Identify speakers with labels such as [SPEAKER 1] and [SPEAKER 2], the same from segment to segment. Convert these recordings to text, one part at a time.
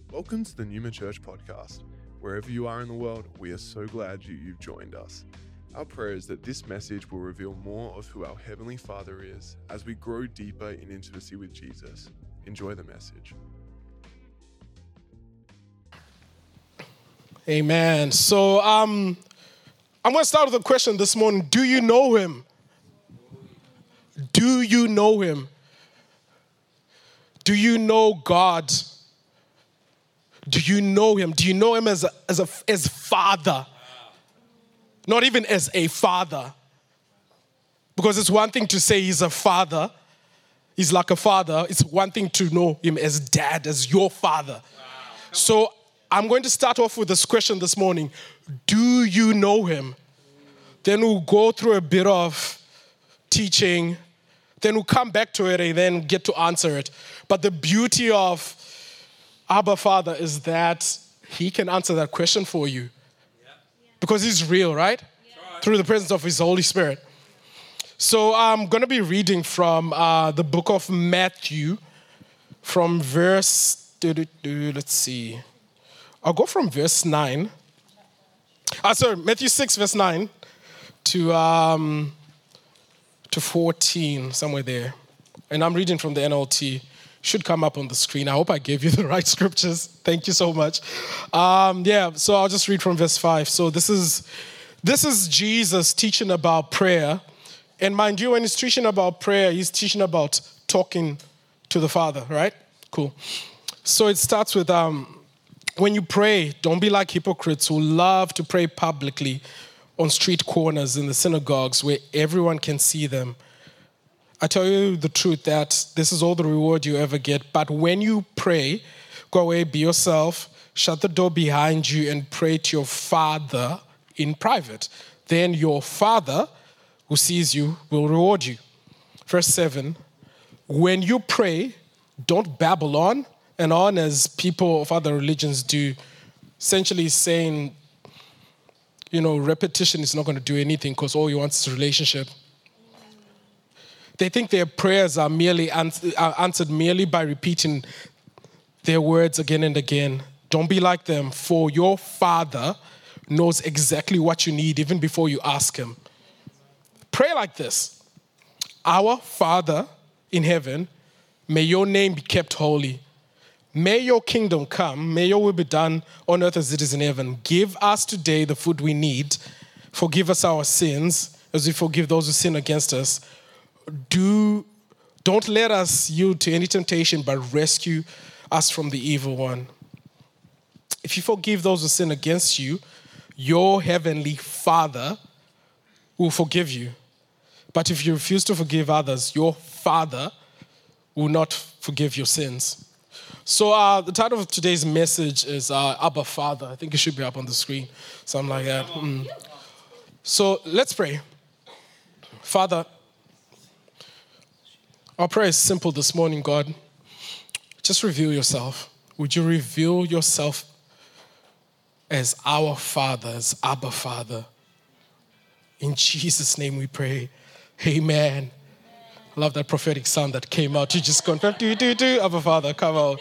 [SPEAKER 1] Welcome to the Newman Church podcast. Wherever you are in the world, we are so glad you've joined us. Our prayer is that this message will reveal more of who our Heavenly Father is as we grow deeper in intimacy with Jesus. Enjoy the message.
[SPEAKER 2] Amen. So I'm going to start with a question this morning. Do you know him? Do you know him? Do you know God? Do you know him? Do you know him as Father? Not even as a father. Because it's one thing to say he's a father. He's like a father. It's one thing to know him as dad, as your father. So I'm going to start off with this question this morning. Do you know him? Then we'll go through a bit of teaching. Then we'll come back to it and then get to answer it. But the beauty of Abba Father is that he can answer that question for you. Because he's real, right? Through the presence of his Holy Spirit. So I'm going to be reading from the book of Matthew from verse, let's see. I'll go from verse 9. Matthew 6, verse 9 to 14, somewhere there. And I'm reading from the NLT. Should come up on the screen. I hope I gave you the right scriptures. Thank you so much. So I'll just read from verse 5. So this is Jesus teaching about prayer. And mind you, when he's teaching about prayer, he's teaching about talking to the Father, right? Cool. So it starts with, when you pray, don't be like hypocrites who love to pray publicly on street corners in the synagogues where everyone can see them. I tell you the truth that this is all the reward you ever get. But when you pray, go away, be yourself, shut the door behind you and pray to your Father in private. Then your Father who sees you will reward you. Verse 7, when you pray, don't babble on and on as people of other religions do, essentially saying, repetition is not going to do anything because all you want is a relationship. They think their prayers are merely answered merely by repeating their words again and again. Don't be like them, for your Father knows exactly what you need even before you ask him. Pray like this. Our Father in heaven, may your name be kept holy. May your kingdom come. May your will be done on earth as it is in heaven. Give us today the food we need. Forgive us our sins as we forgive those who sin against us. Don't let us yield to any temptation, but rescue us from the evil one. If you forgive those who sin against you, your heavenly Father will forgive you. But if you refuse to forgive others, your Father will not forgive your sins. So the title of today's message is Abba Father. I think it should be up on the screen, something like that. So let's pray. Father, our prayer is simple this morning, God. Just reveal yourself. Would you reveal yourself as our Father, as Abba Father? In Jesus' name we pray. Amen. I love that prophetic sound that came out. You just confirmed, Abba Father, come on.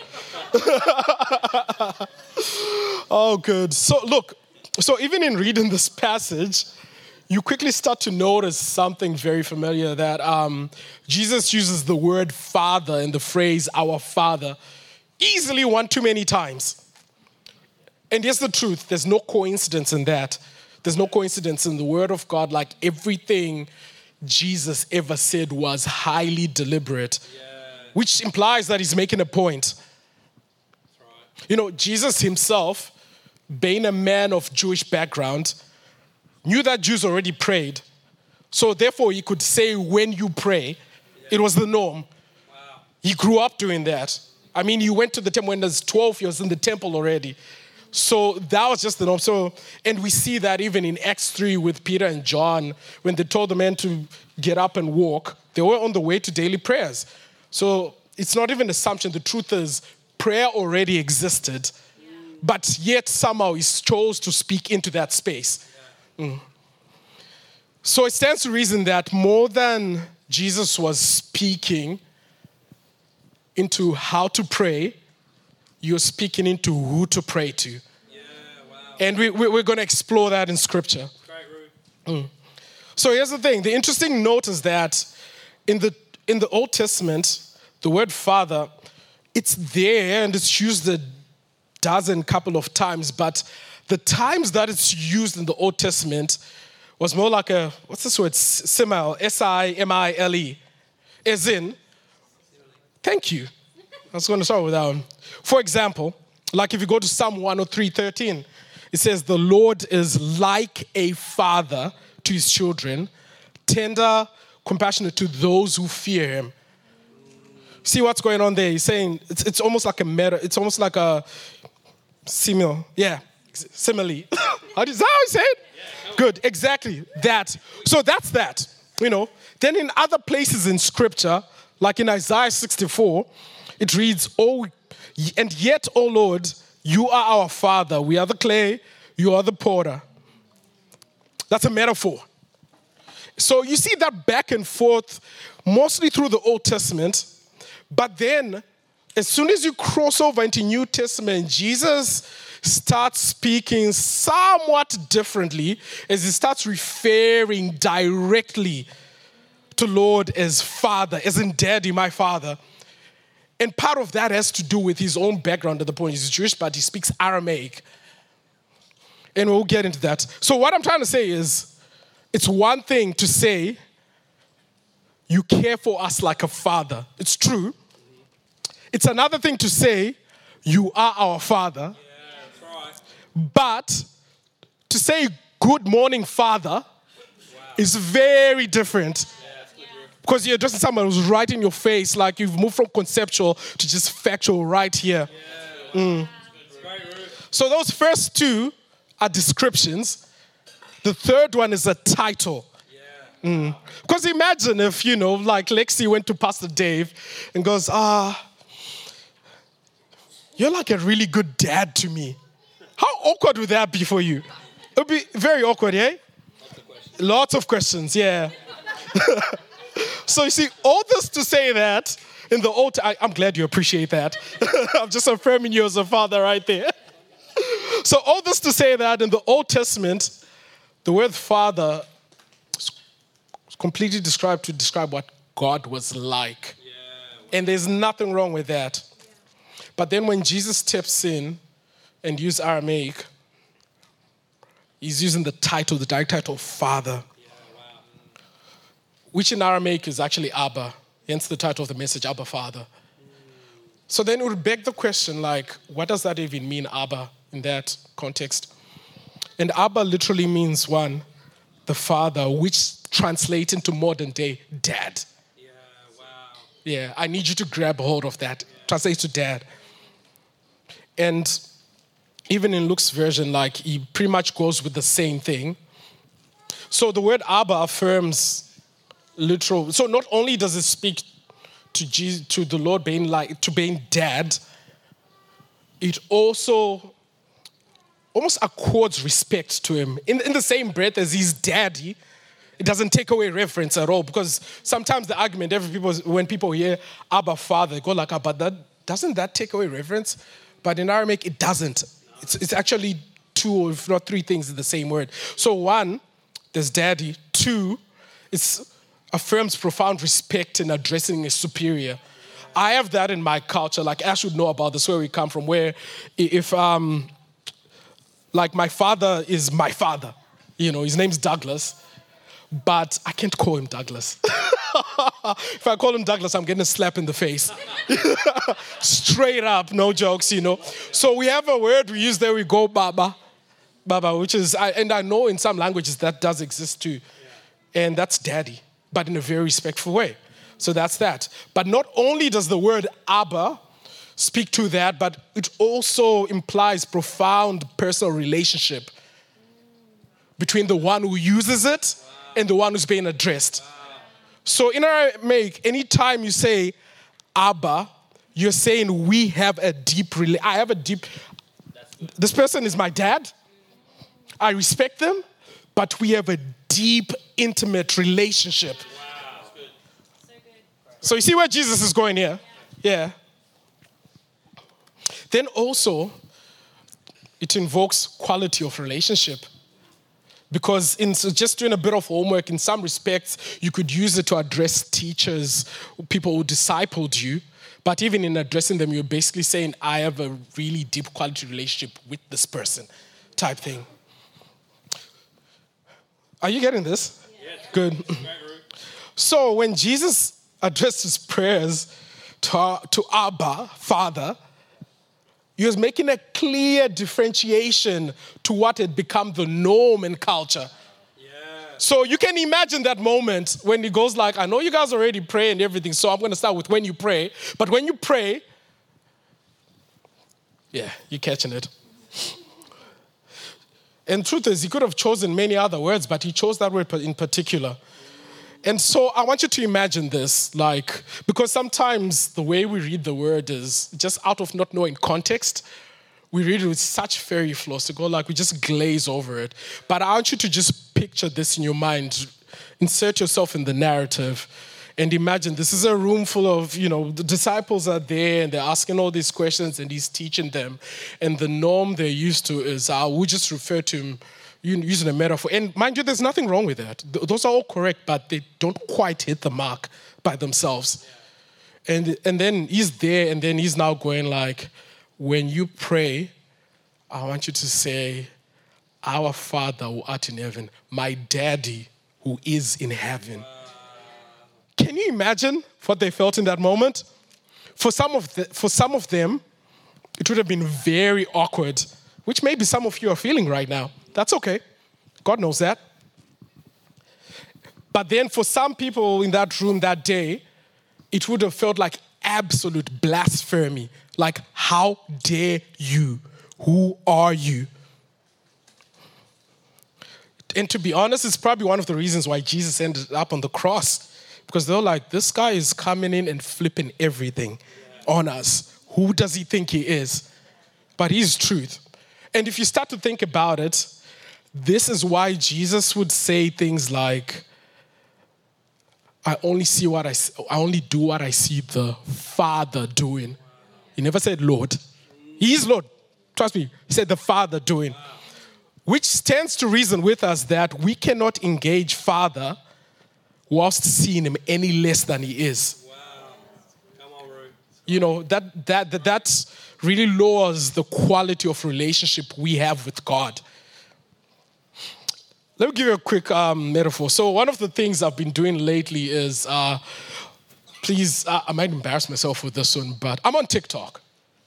[SPEAKER 2] Oh, good. So even in reading this passage, you quickly start to notice something very familiar, that Jesus uses the word Father in the phrase, our Father, easily one too many times. And here's the truth, there's no coincidence in that. There's no coincidence in the word of God, like everything Jesus ever said was highly deliberate, which implies that he's making a point. That's right. Jesus himself, being a man of Jewish background, knew that Jews already prayed. So therefore, he could say when you pray, it was the norm. Wow. He grew up doing that. I mean, he went to the temple when he was 12, he was in the temple already. So that was just the norm. And we see that even in Acts 3 with Peter and John, when they told the men to get up and walk, they were on the way to daily prayers. So it's not even an assumption. The truth is, prayer already existed, but yet somehow he chose to speak into that space. So it stands to reason that more than Jesus was speaking into how to pray, you're speaking into who to pray to.
[SPEAKER 3] Yeah, wow.
[SPEAKER 2] And we're going to explore that in Scripture.
[SPEAKER 3] Great, Ruth.
[SPEAKER 2] So here's the thing. The interesting note is that in the Old Testament, the word father, it's there and it's used a couple of times, but the times that it's used in the Old Testament was more like a, what's this word? Simile, S-I-M-I-L-E. As in, thank you. I was going to start with that one. For example, like if you go to Psalm 103:13, it says, the Lord is like a father to his children, tender, compassionate to those who fear him. See what's going on there? He's saying it's almost like a meta, it's almost like a simile. Yeah, simile. Is that how he said it? Yeah, good, exactly. That. So that's that, Then in other places in Scripture, like in Isaiah 64, it reads, "Oh, and yet, O Lord, you are our Father. We are the clay, you are the potter." That's a metaphor. So you see that back and forth, mostly through the Old Testament. But then, as soon as you cross over into New Testament, Jesus starts speaking somewhat differently as he starts referring directly to Lord as Father, as in Daddy, my Father. And part of that has to do with his own background at the point. He's Jewish, but he speaks Aramaic. And we'll get into that. So what I'm trying to say is, it's one thing to say, you care for us like a father. It's true. It's another thing to say, you are our Father.
[SPEAKER 3] Yeah, that's right.
[SPEAKER 2] But to say, good morning, Father, is very different. Because you're addressing someone who's right in your face, like you've moved from conceptual to just factual right here.
[SPEAKER 3] Yeah, Great, Ruth.
[SPEAKER 2] So those first two are descriptions. The third one is a title.
[SPEAKER 3] Yeah.
[SPEAKER 2] Because imagine if, like Lexi went to Pastor Dave and goes, you're like a really good dad to me. How awkward would that be for you? It would be very awkward, yeah? Lots of questions, yeah. So you see, all this to say that in the Old, I'm glad you appreciate that. I'm just affirming you as a father right there. So all this to say that in the Old Testament, the word father is completely described to describe what God was like.
[SPEAKER 3] Yeah.
[SPEAKER 2] And there's nothing wrong with that. But then when Jesus steps in and uses Aramaic, he's using the direct title, Father.
[SPEAKER 3] Yeah, wow.
[SPEAKER 2] Which in Aramaic is actually Abba, hence the title of the message, Abba Father. So then it would beg the question, what does that even mean, Abba, in that context? And Abba literally means, one, the Father, which translates into modern day, dad.
[SPEAKER 3] Yeah, wow.
[SPEAKER 2] Yeah, I need you to grab hold of that. Translates to dad. And even in Luke's version, he pretty much goes with the same thing. So the word Abba affirms literal. So not only does it speak to Jesus, to the Lord being dad, it also almost accords respect to him. In the same breath as his daddy, it doesn't take away reverence at all. Because sometimes the argument, when people hear Abba Father, they go like, but doesn't that take away reverence? But in Aramaic, it doesn't. It's actually two, or if not three things in the same word. So one, there's daddy. Two, it affirms profound respect in addressing a superior. I have that in my culture. Ash would know about this, where we come from, where if, my father is my father. His name's Douglas, but I can't call him Douglas. If I call him Douglas, I'm getting a slap in the face. Straight up, no jokes, So we have a word we use there, we go Baba. Baba, which is, and I know in some languages that does exist too. Yeah. And that's daddy, but in a very respectful way. So that's that. But not only does the word Abba speak to that, but it also implies profound personal relationship between the one who uses it and the one who's being addressed. So in Aramaic, anytime you say Abba, you're saying we have a deep this person is my dad. I respect them, but we have a deep, intimate relationship.
[SPEAKER 3] Wow. Good.
[SPEAKER 2] So you see where Jesus is going here? Yeah. Then also, it invokes quality of relationship. Because in just doing a bit of homework, in some respects, you could use it to address teachers, people who discipled you. But even in addressing them, you're basically saying, I have a really deep quality relationship with this person, type thing. Are you getting this?
[SPEAKER 3] Yes.
[SPEAKER 2] Good. So when Jesus addressed his prayers to Abba, Father, he was making a clear differentiation to what had become the norm in culture.
[SPEAKER 3] Yeah.
[SPEAKER 2] So you can imagine that moment when he goes like, I know you guys already pray and everything, so I'm going to start with when you pray. But when you pray, yeah, you're catching it. And truth is, he could have chosen many other words, but he chose that word in particular. And so I want you to imagine this, like, because sometimes the way we read the word is just out of not knowing context. We read it with such fairy flaws to go like we just glaze over it. But I want you to just picture this in your mind. Insert yourself in the narrative and imagine this is a room full of, the disciples are there and they're asking all these questions and he's teaching them. And the norm they're used to is, we just refer to him using a metaphor. And mind you, there's nothing wrong with that. Those are all correct, but they don't quite hit the mark by themselves. And then he's there, and then he's now going like, when you pray, I want you to say, our Father who art in heaven, my daddy who is in heaven. Can you imagine what they felt in that moment? For some of them, it would have been very awkward, which maybe some of you are feeling right now. That's okay. God knows that. But then for some people in that room that day, it would have felt like absolute blasphemy. Like, how dare you? Who are you? And to be honest, it's probably one of the reasons why Jesus ended up on the cross. Because they're like, this guy is coming in and flipping everything on us. Who does he think he is? But he's truth. And if you start to think about it, this is why Jesus would say things like, I only do what I see the Father doing. He never said Lord. He is Lord. Trust me. He said the Father doing. Which stands to reason with us that we cannot engage Father whilst seeing him any less than he is.
[SPEAKER 3] Wow. Come on, bro.
[SPEAKER 2] That really lowers the quality of relationship we have with God. Let me give you a quick metaphor. So one of the things I've been doing lately is, please, I might embarrass myself with this one, but I'm on TikTok.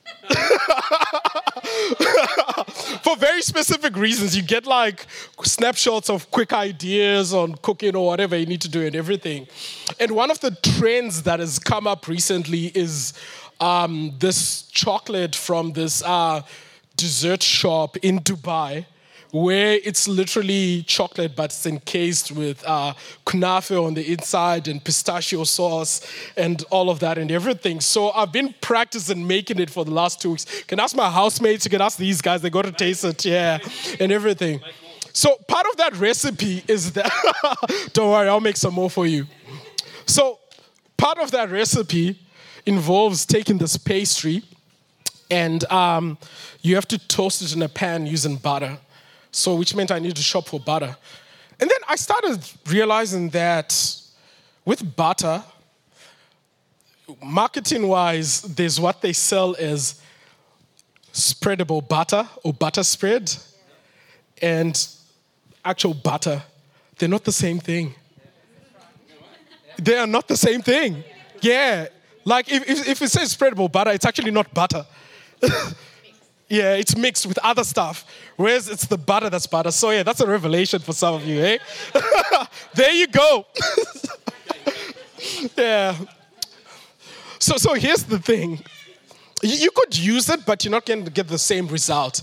[SPEAKER 2] For very specific reasons. You get like snapshots of quick ideas on cooking or whatever you need to do and everything. And one of the trends that has come up recently is this chocolate from this dessert shop in Dubai, where it's literally chocolate, but it's encased with kunafe on the inside and pistachio sauce and all of that and everything. So I've been practicing making it for the last 2 weeks. You can ask my housemates, you can ask these guys, they got to taste it, yeah, and everything. So part of that recipe is that, don't worry, I'll make some more for you. So part of that recipe involves taking this pastry and you have to toast it in a pan using butter. So which meant I needed to shop for butter. And then I started realizing that with butter, marketing-wise, there's what they sell as spreadable butter or butter spread and actual butter. They're not the same thing. They are not the same thing. Yeah. Like if it says spreadable butter, it's actually not butter. Yeah, it's mixed with other stuff. Whereas it's the butter that's butter. So yeah, that's a revelation for some of you, eh? There you go. Yeah. So here's the thing. You could use it, but you're not going to get the same result,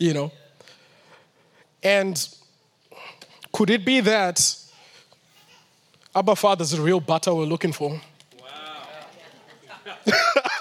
[SPEAKER 2] And could it be that Abba Father's the real butter we're looking for?
[SPEAKER 3] Wow.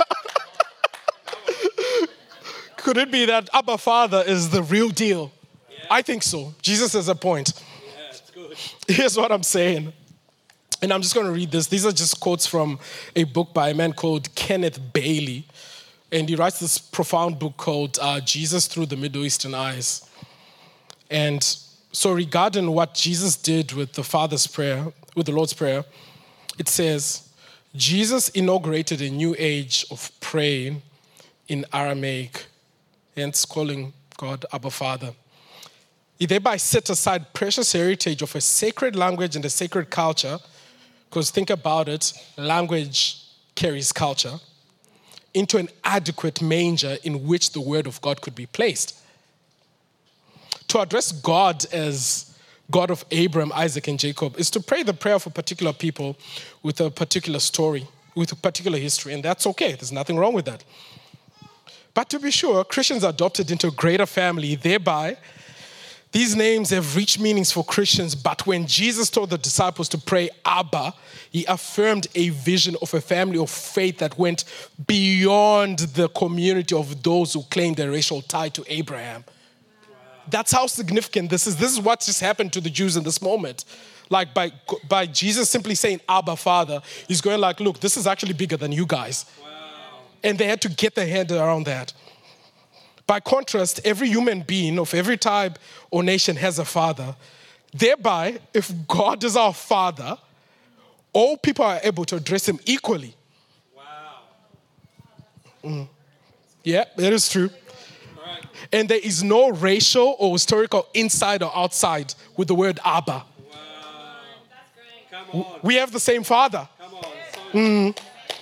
[SPEAKER 2] Could it be that Abba Father is the real deal? Yeah. I think so. Jesus has a point.
[SPEAKER 3] Yeah, it's good.
[SPEAKER 2] Here's what I'm saying. And I'm just going to read this. These are just quotes from a book by a man called Kenneth Bailey. And he writes this profound book called Jesus Through the Middle Eastern Eyes. And so regarding what Jesus did with the Father's Prayer, with the Lord's Prayer, it says, Jesus inaugurated a new age of praying in Aramaic, hence calling God Abba Father. He thereby set aside precious heritage of a sacred language and a sacred culture, because think about it, language carries culture, into an adequate manger in which the word of God could be placed. To address God as God of Abraham, Isaac, and Jacob is to pray the prayer for particular people with a particular story, with a particular history, and that's okay. There's nothing wrong with that. But to be sure, Christians are adopted into a greater family. Thereby, these names have rich meanings for Christians, but when Jesus told the disciples to pray Abba, he affirmed a vision of a family of faith that went beyond the community of those who claimed a racial tie to Abraham. That's how significant this is. This is what just happened to the Jews in this moment. Like by Jesus simply saying Abba, Father, he's going like, look, this is actually bigger than you guys. Wow. And they had to get their head around that. By contrast, every human being of every tribe or nation has a father. Thereby, if God is our father, all people are able to address him equally. Wow. Yeah, that is true. Right. And there is no racial or historical inside or outside with the word Abba.
[SPEAKER 3] Wow. That's great. Come on.
[SPEAKER 2] We have the same father.
[SPEAKER 3] Come on.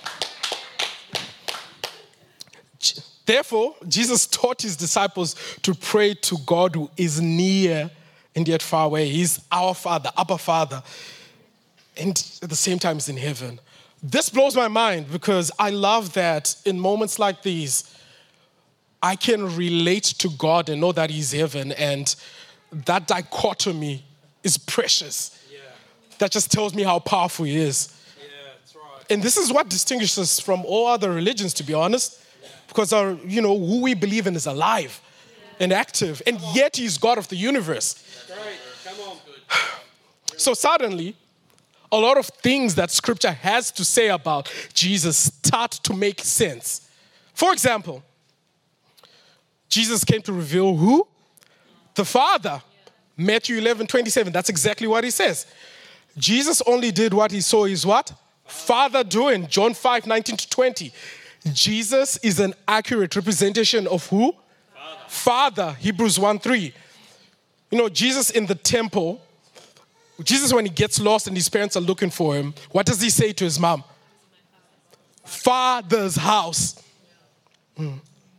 [SPEAKER 2] Therefore, Jesus taught his disciples to pray to God who is near and yet far away. He's our Father, Abba Father, and at the same time, he's in heaven. This blows my mind because I love that in moments like these, I can relate to God and know that he's heaven, and that dichotomy is precious. Yeah. That just tells me how powerful he is.
[SPEAKER 3] Yeah, that's right.
[SPEAKER 2] And this is what distinguishes us from all other religions, to be honest. Because who we believe in is alive and active, and yet he's God of the universe.
[SPEAKER 3] Great. Come on.
[SPEAKER 2] So suddenly, a lot of things that Scripture has to say about Jesus start to make sense. For example, Jesus came to reveal who? The Father. Matthew 11:27. That's exactly what he says. Jesus only did what he saw his what? Father doing. John 5:19-20. Jesus is an accurate representation of who? Father. Hebrews 1:3. Jesus in the temple, Jesus when he gets lost and his parents are looking for him, what does he say to his mom? Father's house. Wow.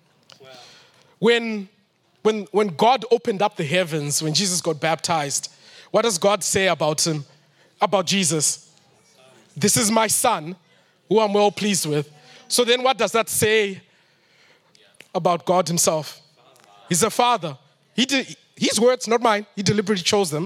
[SPEAKER 2] When God opened up the heavens, when Jesus got baptized, what does God say about him? About Jesus? This is my son, who I'm well pleased with. So then what does that say about God himself? He's a father. His words, not mine. He deliberately chose them.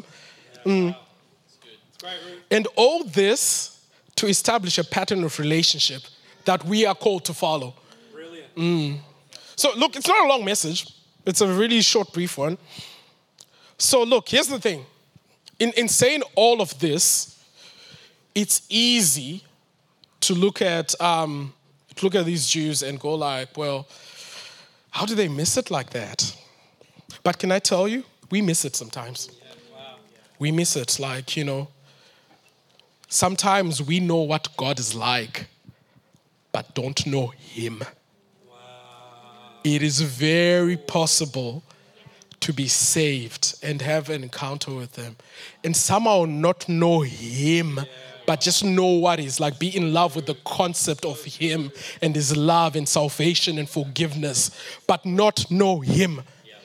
[SPEAKER 2] And all this to establish a pattern of relationship that we are called to follow.
[SPEAKER 3] Brilliant.
[SPEAKER 2] So look, it's not a long message. It's a really short, brief one. So look, here's the thing. In saying all of this, it's easy to look at these Jews and go like, well, how do they miss it like that? But can I tell you, we miss it sometimes. Yeah, wow. We miss it like, sometimes we know what God is like, but don't know him. Wow. It is very possible to be saved and have an encounter with him and somehow not know him, but just know what is like, be in love with the concept of him and his love and salvation and forgiveness, but not know him.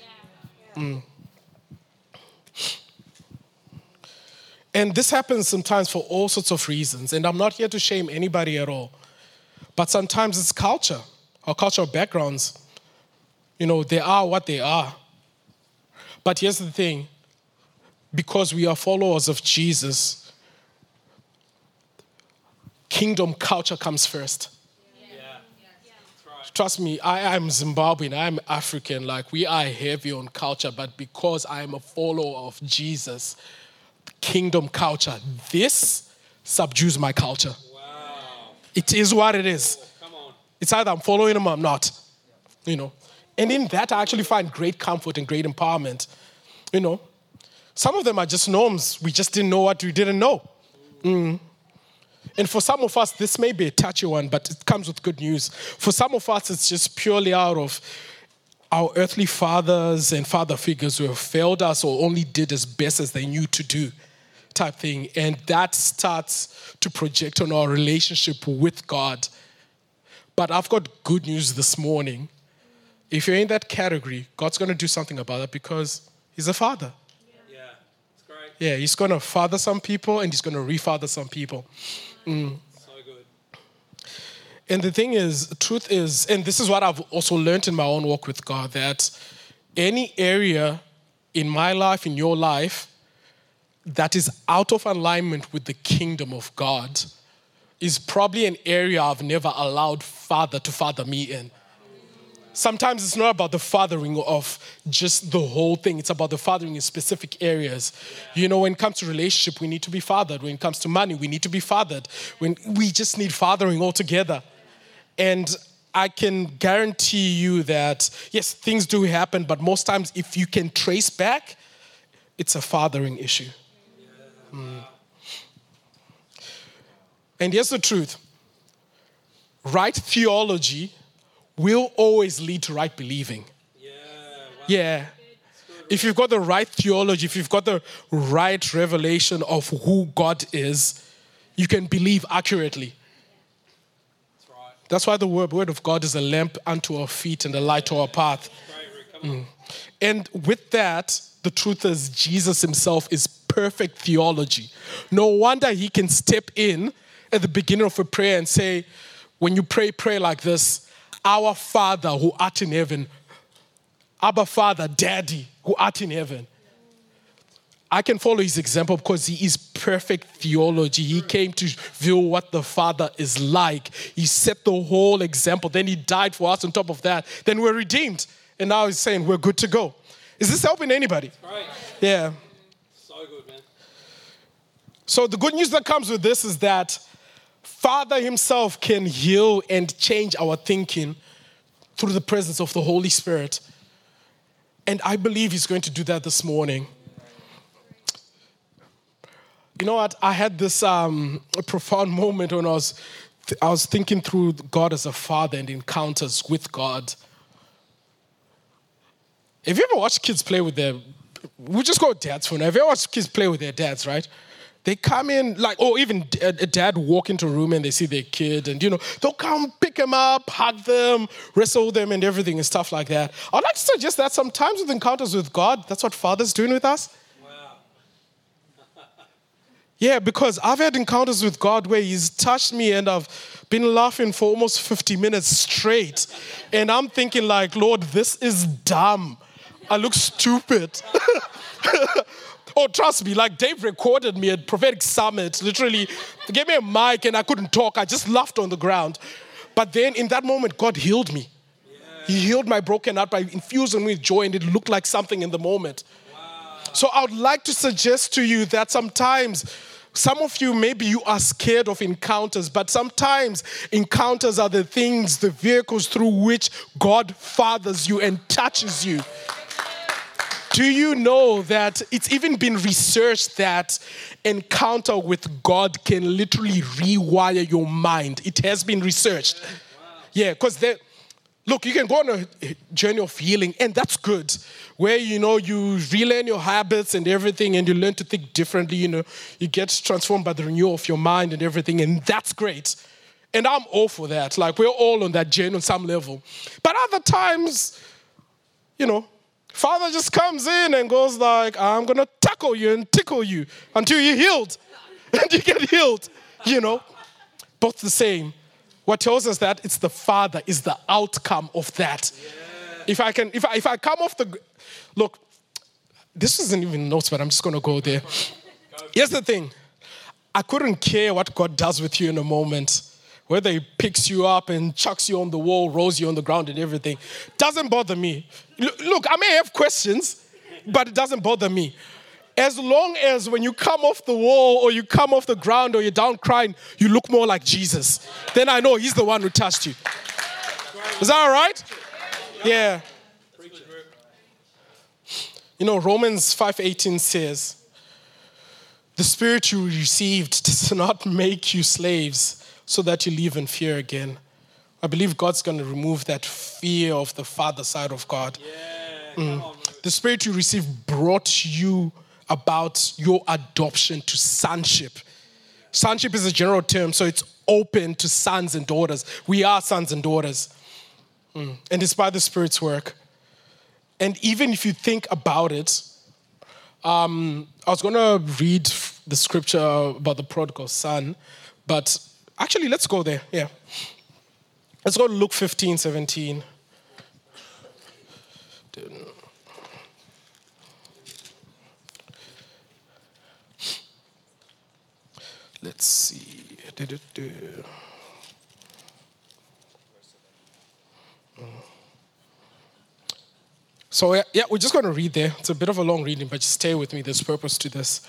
[SPEAKER 2] And this happens sometimes for all sorts of reasons, and I'm not here to shame anybody at all, but sometimes it's culture, our cultural backgrounds. They are what they are. But here's the thing, because we are followers of Jesus, kingdom culture comes first. Trust me, I'm Zimbabwean, I'm African, like we are heavy on culture, but because I'm a follower of Jesus, kingdom culture, this subdues my culture. Wow. It is what it is.
[SPEAKER 3] Come on.
[SPEAKER 2] It's either I'm following him or I'm not. And in that, I actually find great comfort and great empowerment. Some of them are just norms. We just didn't know what we didn't know. And for some of us, this may be a touchy one, but it comes with good news. For some of us, it's just purely out of our earthly fathers and father figures who have failed us or only did as best as they knew to do type thing. And that starts to project on our relationship with God. But I've got good news this morning. If you're in that category, God's going to do something about it because he's a father.
[SPEAKER 3] Yeah, it's great.
[SPEAKER 2] Yeah, he's going to father some people and he's going to refather some people.
[SPEAKER 3] So good.
[SPEAKER 2] And the thing is, the truth is, and this is what I've also learned in my own walk with God, that any area in my life, in your life, that is out of alignment with the kingdom of God is probably an area I've never allowed Father to father me in. Sometimes it's not about the fathering of just the whole thing. It's about the fathering in specific areas. When it comes to relationship, we need to be fathered. When it comes to money, we need to be fathered. When we just need fathering altogether. And I can guarantee you that, yes, things do happen, but most times if you can trace back, it's a fathering issue. And here's the truth. Right theology will always lead to right believing. Yeah. If you've got the right theology, if you've got the right revelation of who God is, you can believe accurately.
[SPEAKER 3] That's right.
[SPEAKER 2] That's why the word of God is a lamp unto our feet and a light to our path.
[SPEAKER 3] Great, Rick. Come on.
[SPEAKER 2] And with that, the truth is Jesus himself is perfect theology. No wonder he can step in at the beginning of a prayer and say, when you pray like this, our Father who art in heaven, Abba Father, Daddy who art in heaven. I can follow his example because he is perfect theology. He came to view what the Father is like. He set the whole example. Then he died for us on top of that. Then we're redeemed. And now he's saying we're good to go. Is this helping anybody?
[SPEAKER 3] Great.
[SPEAKER 2] Yeah.
[SPEAKER 3] So good, man.
[SPEAKER 2] So the good news that comes with this is that Father himself can heal and change our thinking through the presence of the Holy Spirit. And I believe he's going to do that this morning. You know what? I had this profound moment when I was thinking through God as a father and encounters with God. Have you ever watched kids play with we'll just go with dads for now. Have you ever watched kids play with their dads, right? They come in or even a dad walk into a room and they see their kid and, they'll come pick them up, hug them, wrestle with them and everything and stuff like that. I'd like to suggest that sometimes with encounters with God, that's what Father's doing with us.
[SPEAKER 3] Wow.
[SPEAKER 2] Yeah, because I've had encounters with God where he's touched me and I've been laughing for almost 50 minutes straight. And I'm thinking Lord, this is dumb. I look stupid. Oh, trust me, Dave recorded me at Prophetic Summit. Literally, they gave me a mic and I couldn't talk. I just laughed on the ground. But then in that moment, God healed me. Yeah. He healed my broken heart by infusing me with joy, and it looked like something in the moment. Wow. So I would like to suggest to you that sometimes, some of you, maybe you are scared of encounters, but sometimes encounters are the things, the vehicles through which God fathers you and touches you. Do you know that it's even been researched that encounter with God can literally rewire your mind? It has been researched. Wow. Yeah, because look, you can go on a journey of healing, and that's good. Where, you relearn your habits and everything, and you learn to think differently, you get transformed by the renewal of your mind and everything, and that's great. And I'm all for that. We're all on that journey on some level. But other times, Father just comes in and goes I'm going to tackle you and tickle you until you're healed. And you get healed, Both the same. What tells us that it's the Father is the outcome of that. Yeah. If I come off look, this isn't even notes, but I'm just going to go there. Here's the thing. I couldn't care what God does with you in a moment. Whether he picks you up and chucks you on the wall, rolls you on the ground and everything. Doesn't bother me. Look, I may have questions, but it doesn't bother me. As long as when you come off the wall or you come off the ground or you're down crying, you look more like Jesus. Then I know he's the one who touched you. Is that all right? Yeah.
[SPEAKER 3] Preach it, Ruth.
[SPEAKER 2] You know, Romans 5:18 says, the spirit you received does not make you slaves so that you live in fear again. I believe God's going to remove that fear of the father side of God.
[SPEAKER 3] Yeah, come on, Ruth.
[SPEAKER 2] The spirit you received brought you about your adoption to sonship. Sonship is a general term, so it's open to sons and daughters. We are sons and daughters. And it's by the Spirit's work. And even if you think about it, I was going to read the scripture about the prodigal son, but actually, let's go there. Yeah. Let's go to Luke 15:17. Let's see. So, yeah, we're just going to read there. It's a bit of a long reading, but just stay with me. There's purpose to this.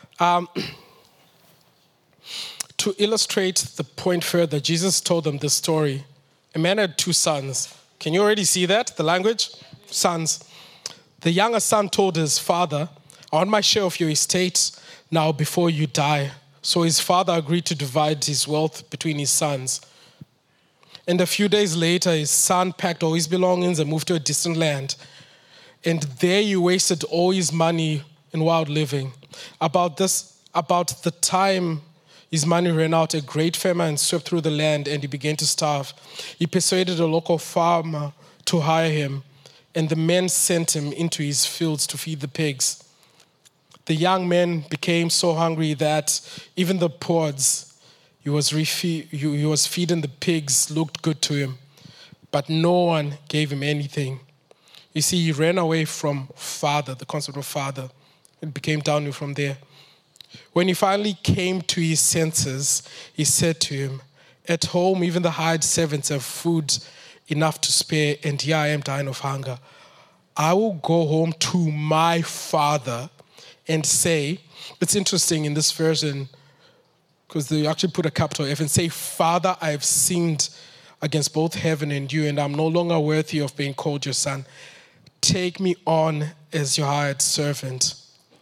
[SPEAKER 2] To illustrate the point further, Jesus told them this story. A man had 2 sons. Can you already see that, the language? Sons. The younger son told his father, I want my share of your estate now before you die. So his father agreed to divide his wealth between his sons. And a few days later, his son packed all his belongings and moved to a distant land. And there he wasted all his money in wild living. About the time his money ran out, a great famine swept through the land and he began to starve. He persuaded a local farmer to hire him, and the men sent him into his fields to feed the pigs. The young man became so hungry that even the pods he was feeding the pigs looked good to him, but no one gave him anything. You see, he ran away from father, the concept of father. It became downhill from there. When he finally came to his senses, he said to him, at home, even the hired servants have food enough to spare, and here I am dying of hunger. I will go home to my father and say, it's interesting in this version, because they actually put a capital F and say, Father, I have sinned against both heaven and you, and I'm no longer worthy of being called your son. Take me on as your hired servant.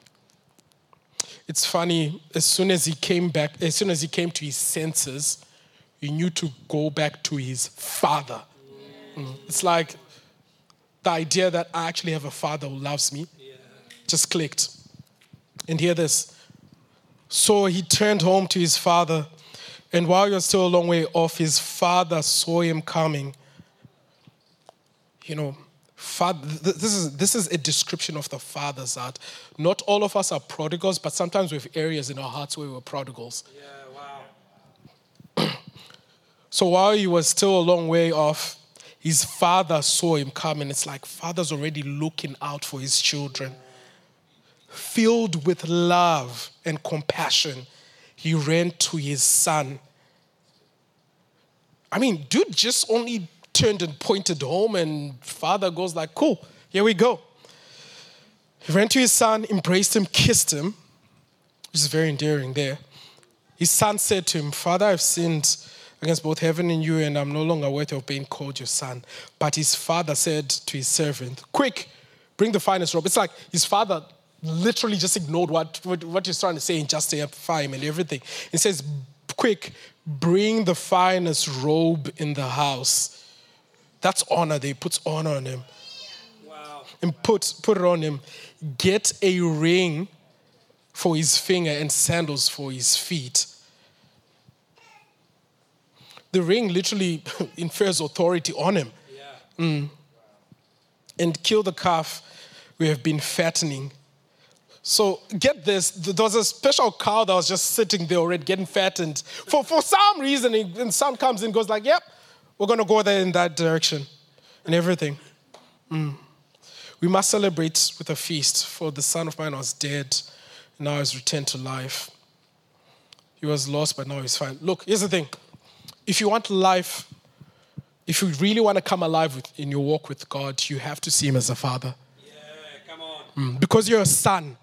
[SPEAKER 2] It's funny, as soon as he came to his senses, he knew to go back to his father. It's like the idea that I actually have a father who loves me just clicked. And hear this. So he turned home to his father, and while he was still a long way off, his father saw him coming. You know, this is a description of the Father's heart. Not all of us are prodigals, but sometimes we have areas in our hearts where we're prodigals.
[SPEAKER 3] Yeah, wow.
[SPEAKER 2] So while he was still a long way off, his father saw him coming. It's like father's already looking out for his children. Filled with love and compassion, he ran to his son. I mean, dude just only turned and pointed home, and father goes like, cool, here we go. He ran to his son, embraced him, kissed him, which is very endearing there. His son said to him, Father, I've sinned against both heaven and you, and I'm no longer worthy of being called your son. But his father said to his servant, quick, bring the finest robe. It's like his father literally just ignored what he's trying to say and justify him and everything. He says, quick, bring the finest robe in the house. That's honor. They puts honor on him.
[SPEAKER 3] Wow.
[SPEAKER 2] And put it on him. Get a ring for his finger and sandals for his feet. The ring literally infers authority on him.
[SPEAKER 3] Yeah.
[SPEAKER 2] And kill the calf we have been fattening. So get this, there was a special cow that was just sitting there already getting fattened. For some reason, and son comes in and goes like, yep, we're going to go there in that direction and everything. We must celebrate with a feast, for the son of mine was dead, and now he's returned to life. He was lost, but now he's fine. Look, here's the thing. If you want life, if you really want to come alive in your walk with God, you have to see him as a father.
[SPEAKER 3] Yeah, come on.
[SPEAKER 2] Because you're a son.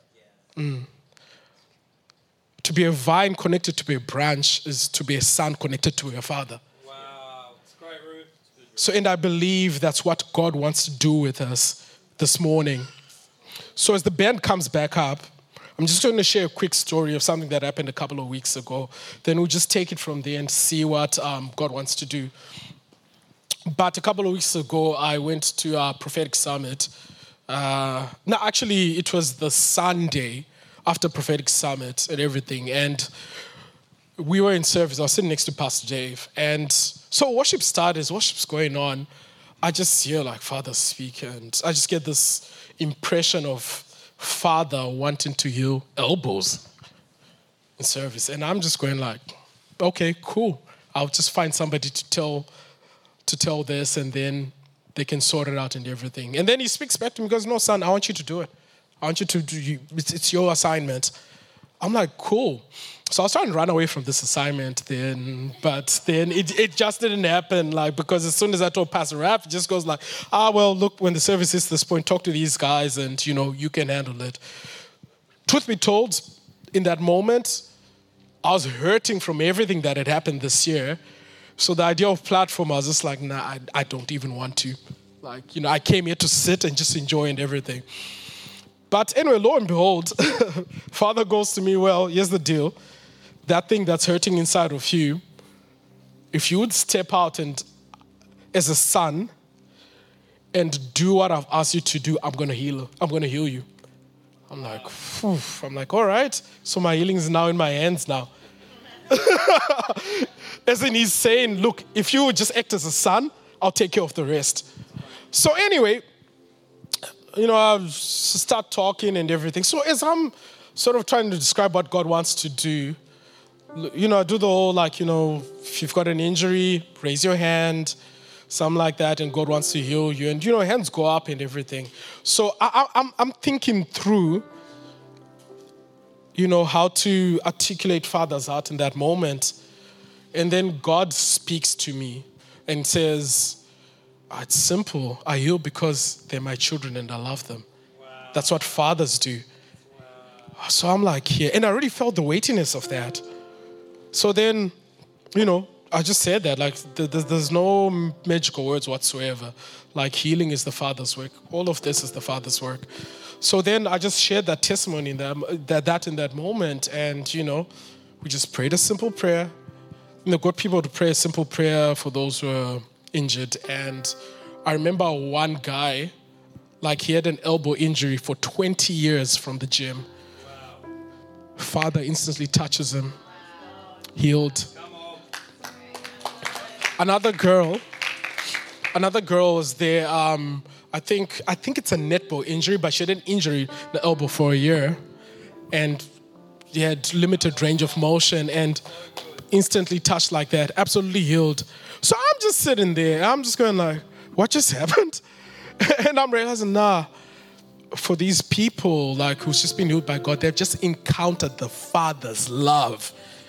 [SPEAKER 2] To be a vine connected to be a branch is to be a son connected to your father.
[SPEAKER 3] Wow. It's great, Ruth.
[SPEAKER 2] So, and I believe that's what God wants to do with us this morning. So as the band comes back up, I'm just going to share a quick story of something that happened a couple of weeks ago. Then we'll just take it from there and see what God wants to do. But a couple of weeks ago, I went to a prophetic summit. No, actually, it was the Sunday after prophetic summit and everything. And we were in service. I was sitting next to Pastor Dave. And so worship started. As worship's going on, I just hear like Father speak. And I just get this impression of Father wanting to heal elbows in service. And I'm just going like, okay, cool. I'll just find somebody to tell this, and then they can sort it out and everything. And then he speaks back to me and goes, no, son, I want you to do it. I want you to do it's your assignment. I'm like, cool. So I was trying to run away from this assignment then, but then it just didn't happen, like, because as soon as I told Pastor Raph, it just goes like, well, look, when the service is this point, talk to these guys and, you can handle it. Truth be told, in that moment, I was hurting from everything that had happened this year. So the idea of platform, I was just like, nah, I don't even want to. Like, I came here to sit and just enjoy and everything. But anyway, lo and behold, Father goes to me, well, here's the deal. That thing that's hurting inside of you, if you would step out and, as a son, and do what I've asked you to do, I'm going to heal you. I'm like, phew. I'm like, all right. So my healing is now in my hands now. As in he's saying, look, if you would just act as a son, I'll take care of the rest. So anyway, I start talking and everything. So as I'm sort of trying to describe what God wants to do, I do the whole, if you've got an injury, raise your hand, something like that, and God wants to heal you. And, hands go up and everything. So I'm thinking through, how to articulate Father's heart in that moment. And then God speaks to me and says, it's simple. I heal because they're my children and I love them. Wow. That's what fathers do. Wow. So I'm like, yeah. And I already felt the weightiness of that. So then, I just said that, like, there's no magical words whatsoever. Like, healing is the Father's work. All of this is the Father's work. So then I just shared that testimony in that moment. And, we just prayed a simple prayer. Got people to pray a simple prayer for those who are injured. And I remember one guy, like, he had an elbow injury for 20 years from the gym. Wow. Father instantly touches him. Healed. Another girl was there. I think it's a netball injury, but she had an injury in the elbow for a year, and she had limited range of motion, and instantly touched like that, absolutely healed. So I'm just sitting there. I'm just going like, what just happened? And I'm realizing, for these people like who's just been healed by God, they've just encountered the Father's love.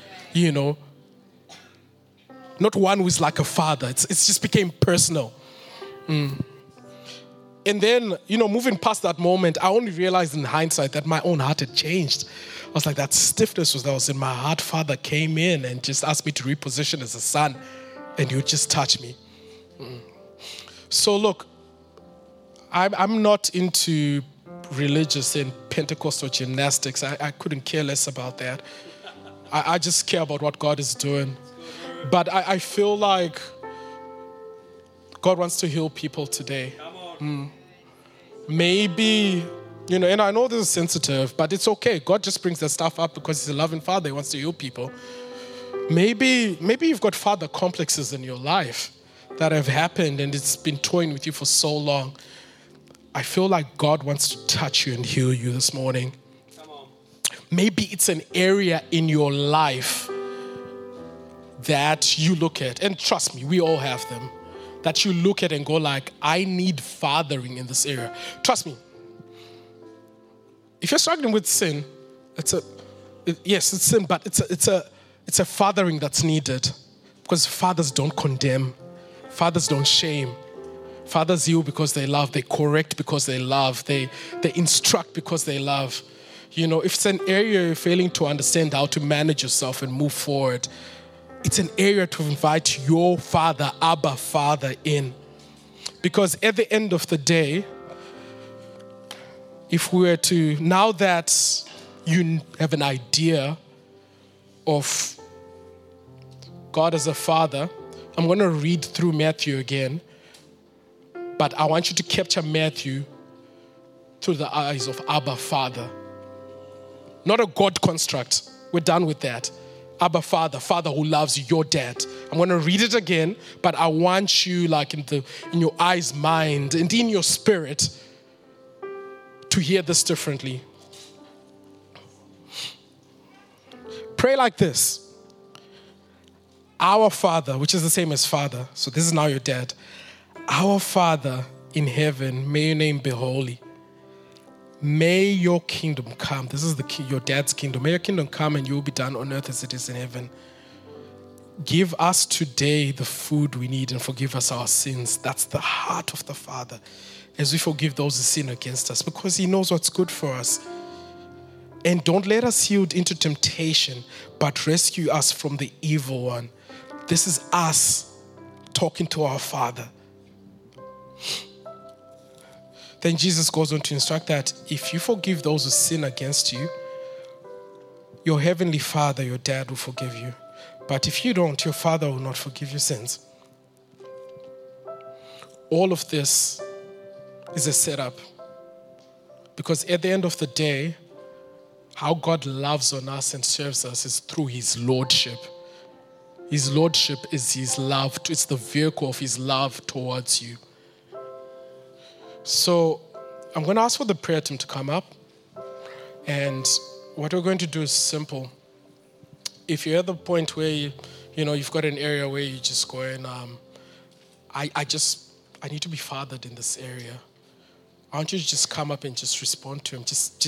[SPEAKER 2] Not one who's like a father. It's just became personal. And then, moving past that moment, I only realized in hindsight that my own heart had changed. I was like, that stiffness that was in my heart, Father came in and just asked me to reposition as a son, and he would just touch me. So look, I'm not into religious and Pentecostal gymnastics. I couldn't care less about that. I just care about what God is doing. But I feel like God wants to heal people today. Maybe, and I know this is sensitive, but it's okay. God just brings that stuff up because He's a loving Father. He wants to heal people. Maybe you've got father complexes in your life that have happened and it's been toying with you for so long. I feel like God wants to touch you and heal you this morning. Come on. Maybe it's an area in your life that you look at, and trust me, we all have them, that you look at and go like, I need fathering in this area. Trust me. If you're struggling with sin, it's sin, but it's a fathering that's needed, because fathers don't condemn. Fathers don't shame. Fathers heal because they love. They correct because they love. They instruct because they love. If it's an area you're failing to understand how to manage yourself and move forward, it's an area to invite your Father, Abba Father, in. Because at the end of the day, if we were to, now that you have an idea of God as a Father, I'm going to read through Matthew again, but I want you to capture Matthew through the eyes of Abba Father. Not a God construct. We're done with that. Abba Father, Father who loves you, your dad. I'm going to read it again, but I want you, like in your eyes, mind, and in your spirit, to hear this differently. Pray like this. Our Father, which is the same as Father, so this is now your dad. Our Father in heaven, may your name be holy. May your kingdom come. This is your dad's kingdom. May your kingdom come and your will be done on earth as it is in heaven. Give us today the food we need and forgive us our sins. That's the heart of the Father. As we forgive those who sin against us, because he knows what's good for us. And don't let us yield into temptation, but rescue us from the evil one. This is us talking to our Father. Then Jesus goes on to instruct that if you forgive those who sin against you, your heavenly Father, your dad, will forgive you. But if you don't, your Father will not forgive your sins. All of this is a setup. Because at the end of the day, how God loves on us and serves us is through his lordship. His lordship is his love. It's the vehicle of his love towards you. So I'm going to ask for the prayer team to come up. And what we're going to do is simple. If you're at the point where you've got an area where you just go and I need to be fathered in this area. I want you to just come up and just respond to him.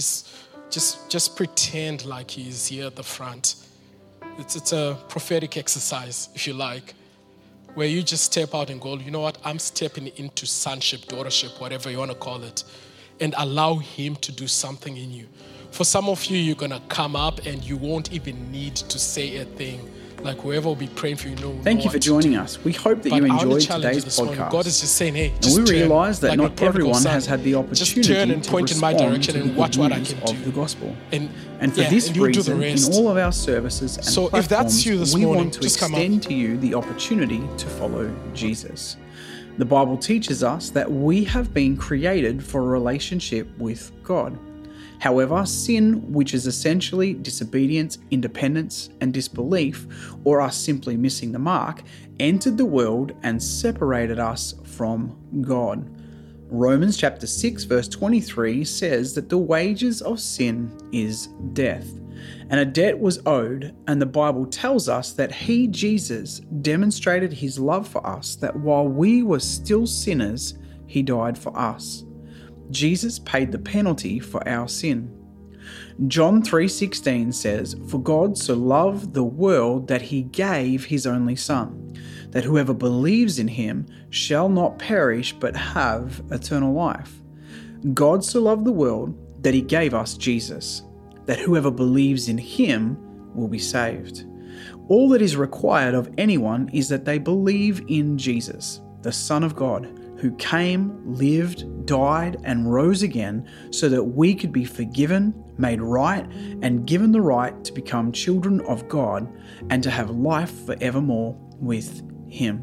[SPEAKER 2] Just pretend like he's here at the front. It's a prophetic exercise, if you like, where you just step out and go, you know what, I'm stepping into sonship, daughtership, whatever you want to call it, and allow him to do something in you. For some of you, you're going to come up and you won't even need to say a thing. Like whoever will be praying for you,
[SPEAKER 4] Thank you for joining us. We hope that you enjoyed today's podcast.
[SPEAKER 2] God is just saying, hey,
[SPEAKER 4] and we realise that not everyone has had the opportunity to
[SPEAKER 2] point in my direction and watch what I can do
[SPEAKER 4] of the gospel.
[SPEAKER 2] And
[SPEAKER 4] for this reason, in all of our services and
[SPEAKER 2] so
[SPEAKER 4] platforms,
[SPEAKER 2] if that's you this
[SPEAKER 4] we
[SPEAKER 2] morning,
[SPEAKER 4] want to
[SPEAKER 2] just
[SPEAKER 4] extend to you the opportunity to follow Jesus. The Bible teaches us that we have been created for a relationship with God. However, sin, which is essentially disobedience, independence, and disbelief, or us simply missing the mark, entered the world and separated us from God. Romans chapter 6 verse 23 says that the wages of sin is death. And a debt was owed, and the Bible tells us that he, Jesus, demonstrated his love for us, that while we were still sinners, he died for us. Jesus paid the penalty for our sin. John 3:16 says, "For God so loved the world that he gave his only Son, that whoever believes in him shall not perish but have eternal life." God so loved the world that he gave us Jesus, that whoever believes in him will be saved. All that is required of anyone is that they believe in Jesus, the Son of God, who came, lived, died, and rose again so that we could be forgiven, made right, and given the right to become children of God and to have life forevermore with him.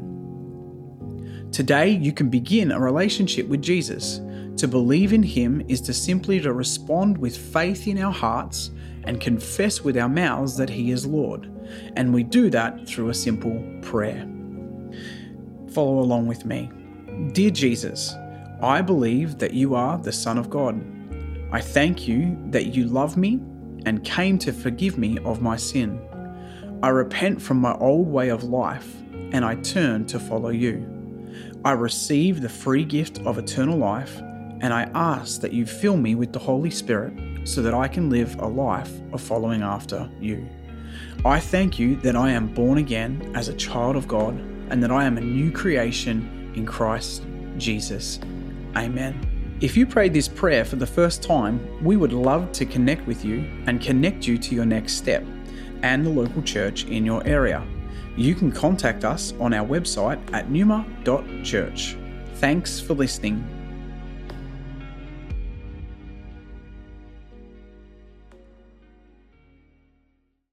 [SPEAKER 4] Today, you can begin a relationship with Jesus. To believe in him is to simply to respond with faith in our hearts and confess with our mouths that he is Lord. And we do that through a simple prayer. Follow along with me. Dear Jesus, I believe that you are the Son of God. I thank you that you love me and came to forgive me of my sin. I repent from my old way of life and I turn to follow you. I receive the free gift of eternal life and I ask that you fill me with the Holy Spirit so that I can live a life of following after you. I thank you that I am born again as a child of God and that I am a new creation in Christ Jesus. Amen. If you prayed this prayer for the first time, we would love to connect with you and connect you to your next step and the local church in your area. You can contact us on our website at numa.church. Thanks for listening.